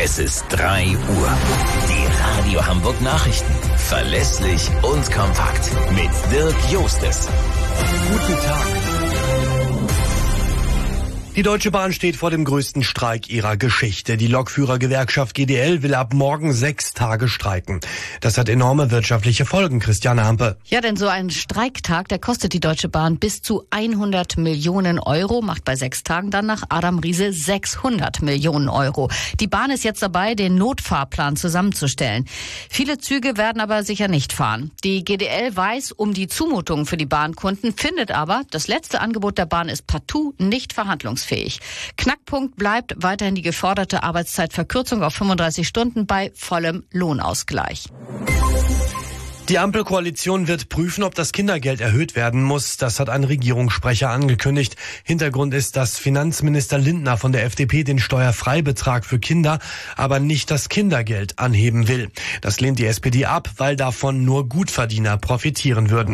Es ist 3 Uhr. Die Radio Hamburg Nachrichten. Verlässlich und kompakt. Mit Dirk Jostes. Guten Tag. Die Deutsche Bahn steht vor dem größten Streik ihrer Geschichte. Die Lokführergewerkschaft GDL will ab morgen 6 Tage streiken. Das hat enorme wirtschaftliche Folgen, Christiane Hampe. Ja, denn so ein Streiktag, der kostet die Deutsche Bahn bis zu 100 Millionen Euro, macht bei 6 Tagen dann nach Adam Riese 600 Millionen Euro. Die Bahn ist jetzt dabei, den Notfahrplan zusammenzustellen. Viele Züge werden aber sicher nicht fahren. Die GDL weiß um die Zumutungen für die Bahnkunden, findet aber, das letzte Angebot der Bahn ist partout nicht verhandlungsfähig. Knackpunkt bleibt weiterhin die geforderte Arbeitszeitverkürzung auf 35 Stunden bei vollem Lohnausgleich. Die Ampelkoalition wird prüfen, ob das Kindergeld erhöht werden muss. Das hat ein Regierungssprecher angekündigt. Hintergrund ist, dass Finanzminister Lindner von der FDP den Steuerfreibetrag für Kinder, aber nicht das Kindergeld anheben will. Das lehnt die SPD ab, weil davon nur Gutverdiener profitieren würden.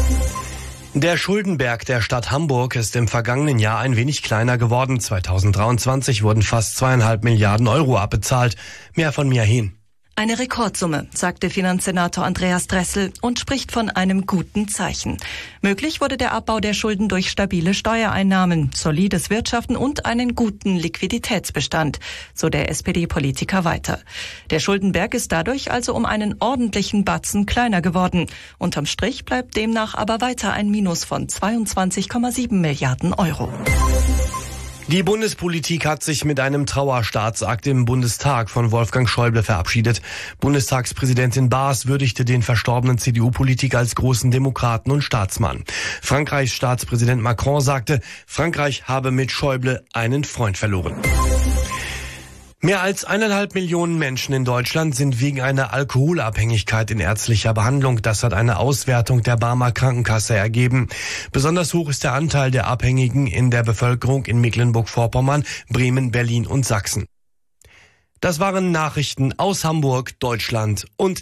Der Schuldenberg der Stadt Hamburg ist im vergangenen Jahr ein wenig kleiner geworden. 2023 wurden fast 2,5 Milliarden Euro abbezahlt. Mehr von Mia Hehn. Eine Rekordsumme, sagte Finanzsenator Andreas Dressel und spricht von einem guten Zeichen. Möglich wurde der Abbau der Schulden durch stabile Steuereinnahmen, solides Wirtschaften und einen guten Liquiditätsbestand, so der SPD-Politiker weiter. Der Schuldenberg ist dadurch also um einen ordentlichen Batzen kleiner geworden. Unterm Strich bleibt demnach aber weiter ein Minus von 22,7 Milliarden Euro. Die Bundespolitik hat sich mit einem Trauerstaatsakt im Bundestag von Wolfgang Schäuble verabschiedet. Bundestagspräsidentin Baas würdigte den verstorbenen CDU-Politiker als großen Demokraten und Staatsmann. Frankreichs Staatspräsident Macron sagte, Frankreich habe mit Schäuble einen Freund verloren. Mehr als 1,5 Millionen Menschen in Deutschland sind wegen einer Alkoholabhängigkeit in ärztlicher Behandlung. Das hat eine Auswertung der Barmer Krankenkasse ergeben. Besonders hoch ist der Anteil der Abhängigen in der Bevölkerung in Mecklenburg-Vorpommern, Bremen, Berlin und Sachsen. Das waren Nachrichten aus Hamburg, Deutschland und